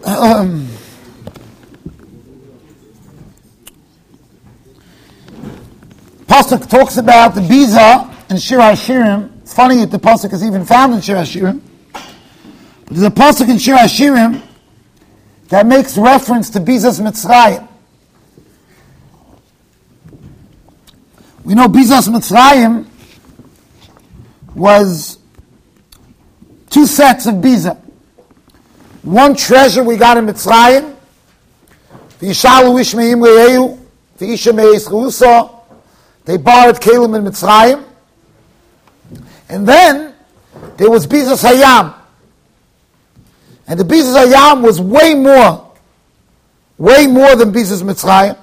Pasuk talks about the Biza in Shir HaShirim. It's funny that the Pasuk is even found in Shir HaShirim. But there's a Pasuk in Shir HaShirim that makes reference to Biza's Mitzrayim. We know Biza's Mitzrayim was two sets of Biza. One treasure we got in Mitzrayim, V'yishalu ish me'im le'ehu, v'isha me'es chusa. They borrowed Kalim in Mitzrayim. And then there was Bizas Hayam. And the Bizas Hayam was way more than Bizas Mitzrayim.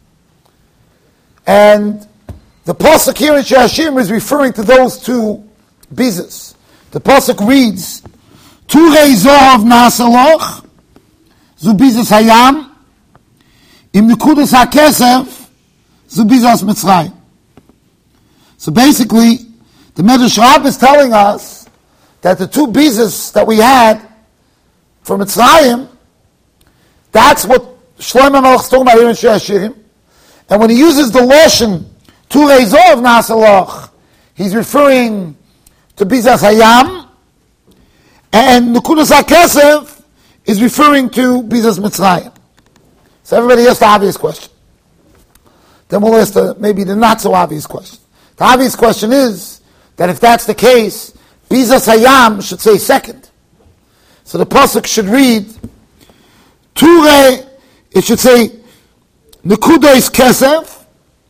And the Pasuk here in Shir HaShirim is referring to those two Bizas. The Pasuk reads, Turei Zohav Nasaloch, Zu Bizas Hayam, Im Nekudas HaKesef, Zu Bizas Mitzrayim. So basically, the Medrash Rabbah is telling us that the two bizas that we had from Mitzrayim, that's what Shlomo Melech is talking about here in Shir HaShirim. And when he uses the Lashon, Turei Zohav Nasaloch, he's referring to Bizas Hayam, and Nekudas HaKesef is referring to Bizas Mitzrayim. So everybody asks the obvious question. Then we'll ask maybe the not so obvious question. The obvious question is that if that's the case, Bizas Hayam should say second. So the pasuk should read, Ture, it should say, Nekudos Kesef,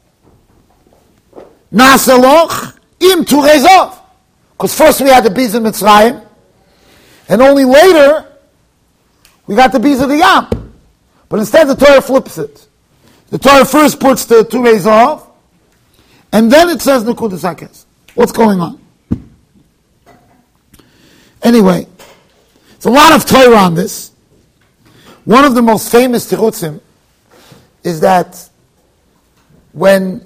Naseloch, Im Ture Zov. Because first we had the Biz in Mitzrayim, and only later we got the Biz of the Yam. But instead the Torah flips it. The Torah first puts the Ture Zov, and then it says Nekudas HaKesef. What's going on? Anyway, it's a lot of Torah on this. One of the most famous tirutzim is that when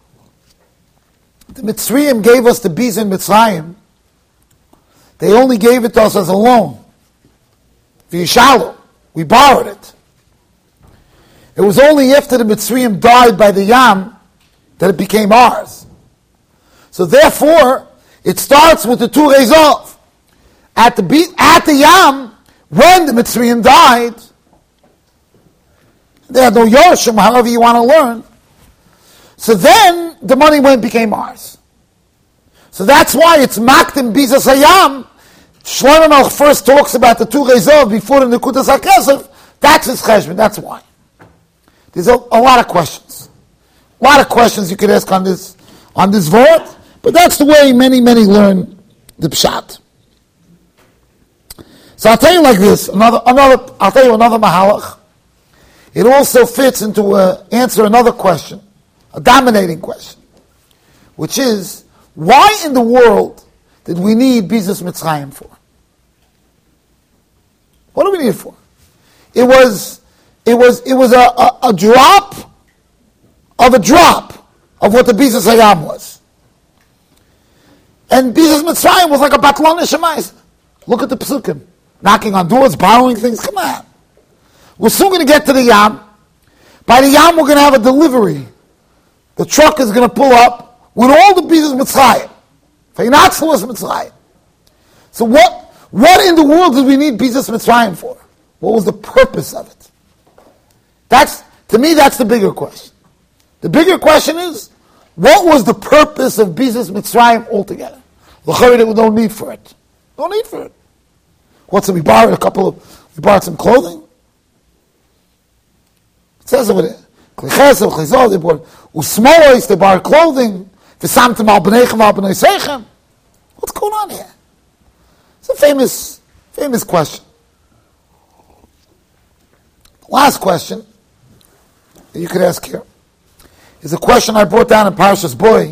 the Mitzrayim gave us the Biz in Mitzrayim, they only gave it to us as a loan. V'yishalu, we borrowed it. It was only after the Mitzrayim died by the Yam that it became ours. So therefore, it starts with the Turei Zohav. At the Yam, when the Mitzrayim died, they had no Yorshim, however you want to learn. So then, the money became ours. So that's why it's Makdim Bizas Hayam. Shlomo Melech first talks about the Turei Zohav before the Nekudas HaKesef. That's his cheshbon, that's why. There's a lot of questions. A lot of questions you could ask on this vort, but that's the way many learn the pshat. So I'll tell you like this. I'll tell you another mahalach. It also fits into answer another question, a dominating question, which is, why in the world did we need Bizas Mitzrayim for? What do we need it for? It was a drop of what the Bizas Hayam was. And Bizas Mitzrayim was like a Batlan Shemayis. Look at the Pesukim. Knocking on doors, borrowing things. Come on. We're soon going to get to the Yam. By the Yam, we're going to have a delivery. The truck is going to pull up with all the Bizas Mitzrayim. Feinatzluas Mitzrayim. So what in the world did we need Bizas Mitzrayim for? What was the purpose of it? To me, that's the bigger question. The bigger question is, what was the purpose of Bizas Mitzrayim altogether? L'chari, we don't need for it. No need for it. What's it? We borrowed some clothing? It says over there. They bought usmois, they borrowed clothing. V'samtem al b'neichem al b'nei seichem. What's going on here? It's a famous question. The last question that you could ask here is a question I brought down in Parshas Boy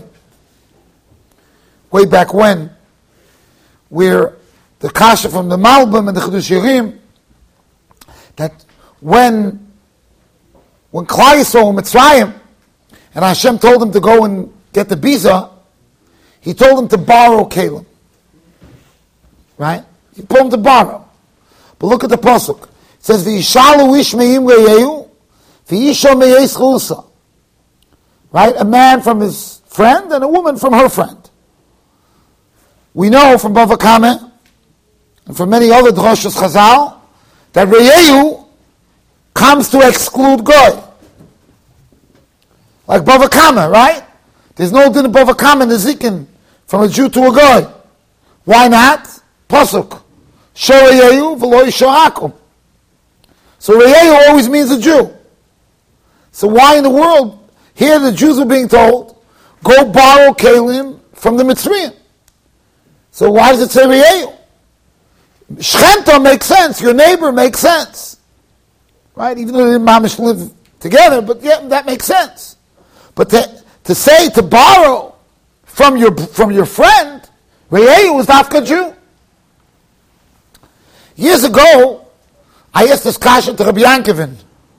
way back when, where the kasha from the Malbim and the Chidush Yirim, that when Klal Yisrael in Mitzrayim, and Hashem told him to go and get the Biza, he told him to borrow Kalim. Right? He told him to borrow. But look at the pasuk. It says, V'yishalu ish me'im reyehu, v'yisho me'yes chusa. Right? A man from his friend and a woman from her friend. We know from Bava Kama and from many other droshes Chazal that reyehu comes to exclude goy. Like Bava Kama, right? There's no din of Bava Kama nezikin from a Jew to a goy. Why not? Pasuk. Sho reyehu v'lo yisho akum. So reyehu always means a Jew. So why in the world, here the Jews are being told, go borrow kelim from the Mitzrayim. So why does it say reyehu? Shchenta makes sense, your neighbor makes sense. Right? Even though they didn't mamish live together, but yeah, that makes sense. But to say, to borrow from your friend, reyehu is dafka Jew. Years ago, I asked this question to Rabbi Yankovin.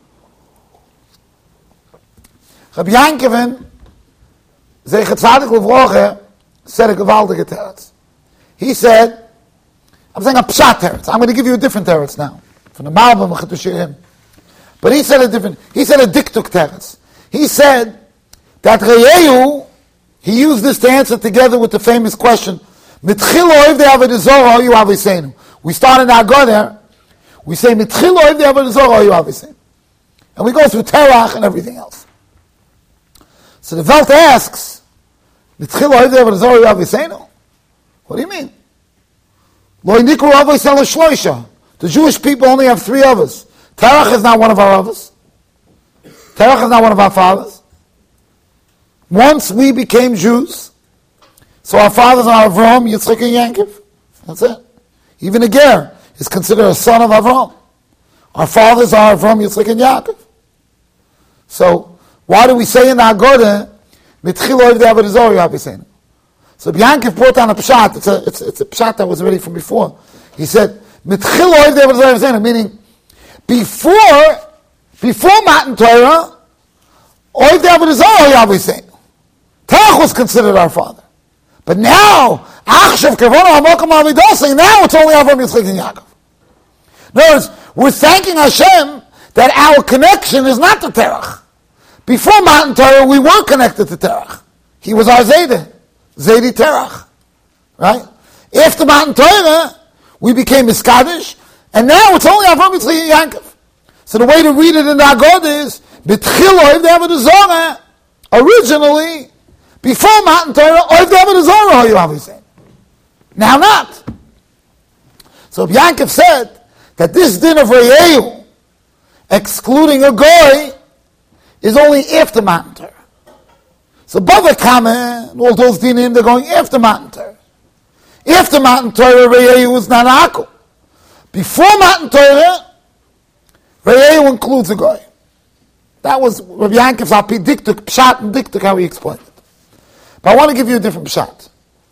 Rabbi Yankovin, Zeichet Tzadik Levroche, said a gewaldige teretz. He said, I'm saying a pshat teretz. I'm going to give you a different teretz now. From the Malbim of Chetushirim. But he said a diktuk teretz. He said that reyehu, he used this to answer together with the famous question, Mitchil oiv de avodah zorah you aviseinu. We start in Agodah, we say Mitchil oiv de avodah zorah you aviseinu. And we go through Terach and everything else. So the Welt asks, Mitchil oiv de avodah zorah you aviseinu? What do you mean? Lo nikru avosel shloisha. The Jewish people only have 3 others. Terach is not one of our others. Terach is not one of our fathers. Once we became Jews, so our fathers are Avraham, Yitzchak, and Yankov. That's it. Even a ger is considered a son of Avraham. Our fathers are Avraham, Yitzchak, and Yaakov. So why do we say in the Agodah, Mitchil oiv de avodah zorah you aviseinu? So Yankov brought down a pshat. It's a pshat that was already from before. He said, Mitchil oiv de avodah zorah you aviseinu, meaning before Matan Torah, oiv de avodah zorah you aviseinu. Terach was considered our father. But now, Achshav Kavona Hamokam Avidosing, now it's only Avraham, Yitzchak, and Yaakov. In other words, we're thanking Hashem that our connection is not to Terach. Before Matan Torah, we were connected to Terach. He was our Zaydi Terach. Right? After Matan Torah, we became Miskadish, and now it's only Avraham, Yitzchak, and Yaakov. So the way to read it in the Agodah is, B'tchil oiv de avodah zorah, originally, before Matan Torah, oiv de avodah zorah you aviseinu. Now not. So Yankov said that this din of reyehu, excluding a goy, is only after Matan Torah. So Bava Kama and all those dinim, they're going after Matan Torah. After Matan Torah, reyehu is not akul. Before Matan Torah, reyehu includes a goy. That was Rabbi Yankov's alpi diktuk, pshat and diktuk, how he explained it. But I want to give you a different pshat.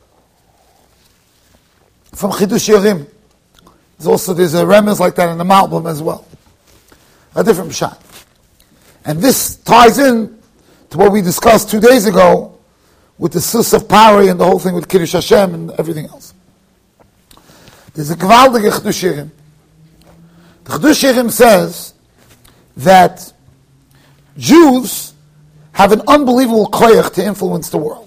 From Chidush Yerim. There's a remez like that in the Malbim as well. A different pshat. And this ties in to what we discussed 2 days ago with the Sus of Pari and the whole thing with Kiddush Hashem and everything else. There's a gewaldige Chidush Yerim. The Chidush Yerim says that Jews have an unbelievable koyach to influence the world.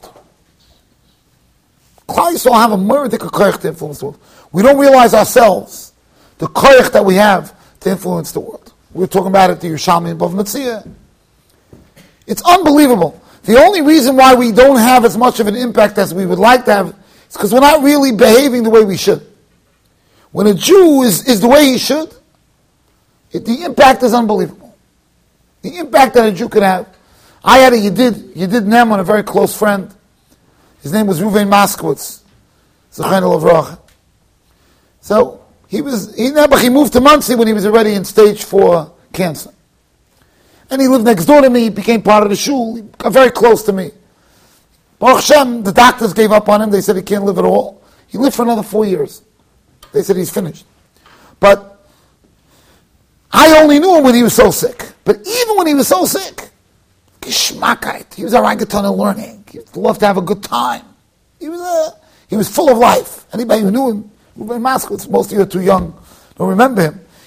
Klal Yisrael have a murdik koyach to influence the world. We don't realize ourselves the koyach that we have to influence the world. We were talking about it to Yerushalmi and Bava Metzia. It's unbelievable. The only reason why we don't have as much of an impact as we would like to have is because we're not really behaving the way we should. When a Jew is the way he should, the impact is unbelievable. The impact that a Jew could have. I had a Yedid Nem on a very close friend. His name was Ruvain Moskowitz. Zechayna Levracha. So, he moved to Muncie when he was already in stage 4 cancer. And he lived next door to me, he became part of the shul, he got very close to me. Baruch Hashem, the doctors gave up on him, they said he can't live at all. He lived for another 4 years. They said he's finished. But I only knew him when he was so sick. But even when he was so sick, geschmackheit, he was a orangutan learning. He loved to have a good time. He was full of life. Anybody who knew him, Ruben Moskowitz, most of you are too young, don't remember him.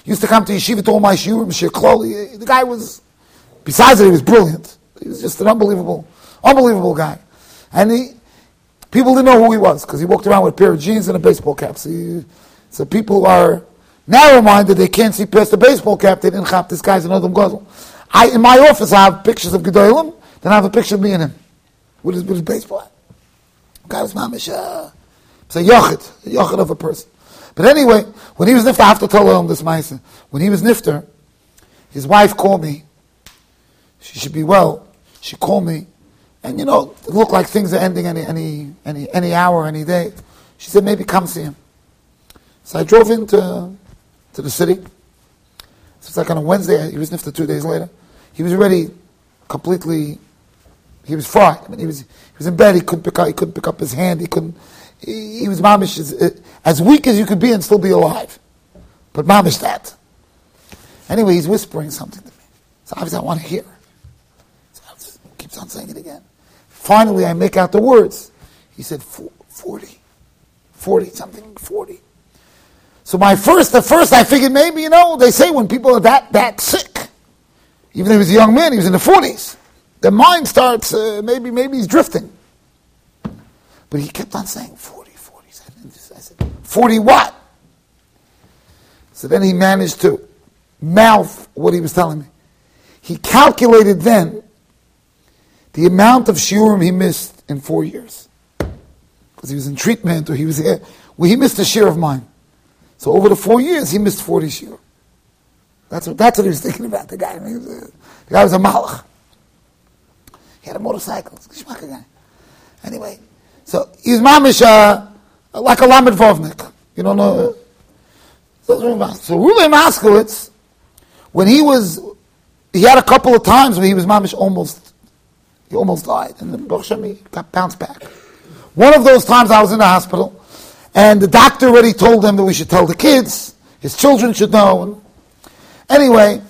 He used to come to yeshiva to all my shiurim, Shir Kloli. The guy was, besides that he was brilliant, he was just an unbelievable guy. And people didn't know who he was, because he walked around with a pair of jeans and a baseball cap. So people are narrow-minded, they can't see past the baseball cap, they didn't chap, this guy's an Adam Gozel. In my office, I have pictures of Gedolim, then I have a picture of me and him, with his baseball hat. The guy was mamish, it's a yochid of a person. But anyway, when he was nifter, I have to tell him this ma'aseh. When he was nifter, his wife called me. She should be well. She called me, and it looked like things are ending any hour, any day. She said, maybe come see him. So I drove into the city. So it's like on a Wednesday. He was nifter 2 days later. He was already completely. He was fried. I mean, he was in bed. He couldn't pick up his hand. He was mamish as weak as you could be and still be alive. But mamish that. Anyway, he's whispering something to me. So obviously I want to hear. So I keeps on saying it again. Finally, I make out the words. He said 40. So at first I figured maybe, they say when people are that sick, even though he was a young man, he was in the 40s, their mind starts, maybe he's drifting. But he kept on saying 40. I said, 40 what? So then he managed to mouth what he was telling me. He calculated then the amount of shiurim he missed in 4 years. Because he was in treatment or he was here. Well, he missed a share of mine. So over the 4 years, he missed 40 shiurim. That's what he was thinking about, the guy. The guy was a malach. He had a motorcycle. Geschmack guy. Anyway. So he's mamish like a Lamed Vovnik. You don't know. So Ruben Moskowitz, when he had a couple of times when he was mamish he almost died, and then Baruch Hashem, he got bounced back. One of those times I was in the hospital, and the doctor already told them that we should tell the kids, his children should know. And anyway,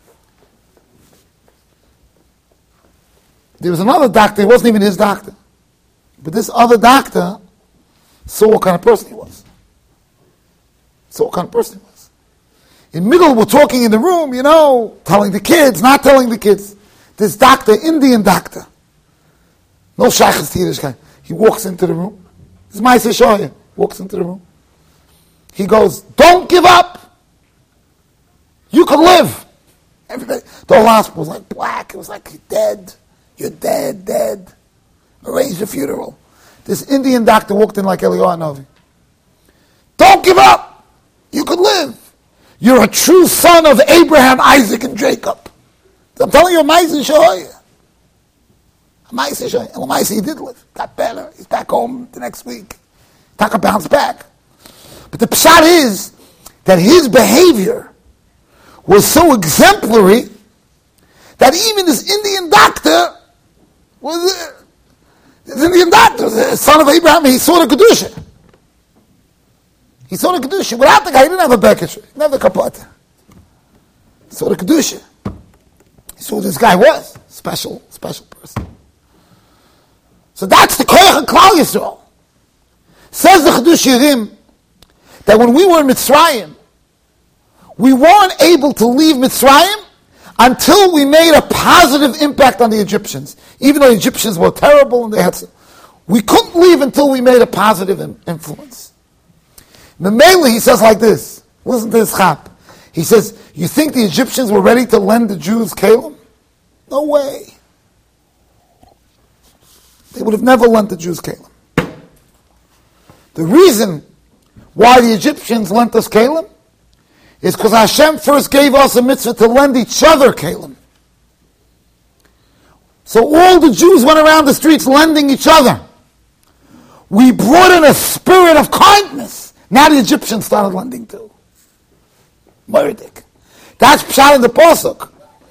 there was another doctor, it wasn't even his doctor. But this other doctor saw what kind of person he was. In middle, we're talking in the room, telling the kids, not telling the kids. This doctor, Indian doctor, no shaykhs to Yiddish guy. He walks into the room. This is Ma'aseh Shoya. Walks into the room. He goes, don't give up. You can live. Everybody, the whole hospital was like black. It was like, you're dead. Arranged a funeral. This Indian doctor walked in like Eliyahu Hanavi. Don't give up. You could live. You're a true son of Abraham, Isaac, and Jacob. I'm telling you, Ma'aseh Shoya. And he did live. Got better. He's back home the next week. Taka bounced back. But the pshat is that his behavior was so exemplary that even this Indian doctor was the Indian doctor, the son of Abraham. He saw the kedusha. Without the guy, he didn't have a bekesh. He didn't have the kapot. He saw the kedusha. He saw who this guy was. Special person. So that's the koyach of Klal Yisrael. Says the Chedush Yirim that when we were in Mitzrayim, we weren't able to leave Mitzrayim until we made a positive impact on the Egyptians. Even though the Egyptians were terrible and we couldn't leave until we made a positive influence. Memele, he says like this. Listen to this chap. He says, you think the Egyptians were ready to lend the Jews Kalim? No way. They would have never lent the Jews Kalim. The reason why the Egyptians lent us Kalim is because Hashem first gave us a mitzvah to lend each other Kalim. So all the Jews went around the streets lending each other. We brought in a spirit of kindness. Now the Egyptians started lending too. Murdik. That's pshat in the pasuk.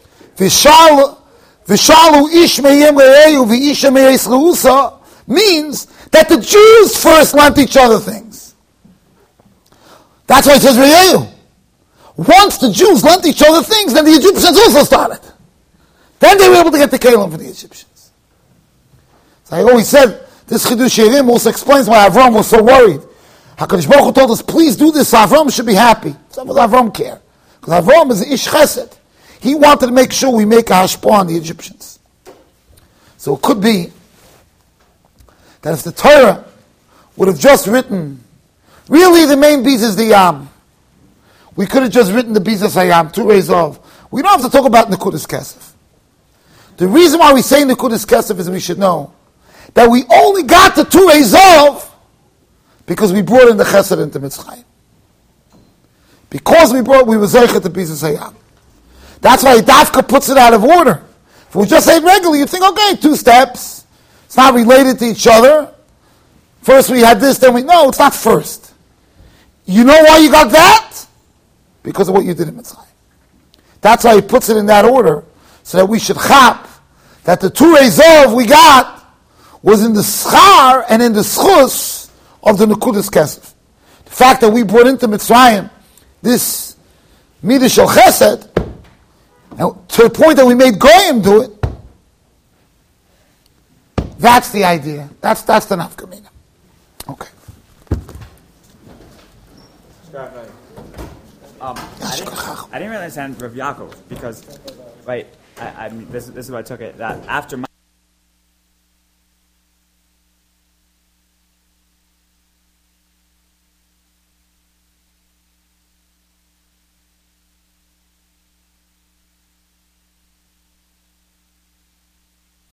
V'shalu ish meyem re'ehu v'isha meyes leusa means that the Jews first lent each other things. That's why it says re'ehu. Once the Jews lent each other things, then the Egyptians also started. Then they were able to get the Kalim for the Egyptians. So I always said, this Chedush Yirim also explains why Avram was so worried. HaKadosh Baruch Hu told us, please do this, so Avram should be happy. So what does Avram care? Because Avraham is Ish Chesed. He wanted to make sure we make a hashpah on the Egyptians. So it could be that if the Torah would have just written, really the main beis is the Yam. We could have just written the Bizas Hayam, 2 Rezov. We don't have to talk about Nekudas Kesef. The reason why we say Nekudas Kesef is we should know that we only got the 2 Rezov because we brought in the Chesed into Mitzrayim. Because we were Zeichet the Bizas Hayam. That's why Dafka puts it out of order. If we just say it regularly, you'd think, okay, 2 steps. It's not related to each other. First we had this, then no, it's not first. You know why you got that? Because of what you did in Mitzrayim. That's why he puts it in that order, so that we should chap that the 2 Rezov we got was in the schar and in the schus of the Nekudas Kesef. The fact that we brought into Mitzrayim this Midah Shel Chesed, and to the point that we made Goyim do it, that's the idea. That's the nafkamina. Okay. I didn't really understand Rav Yaakov because, right? I mean, this is what I took it that after.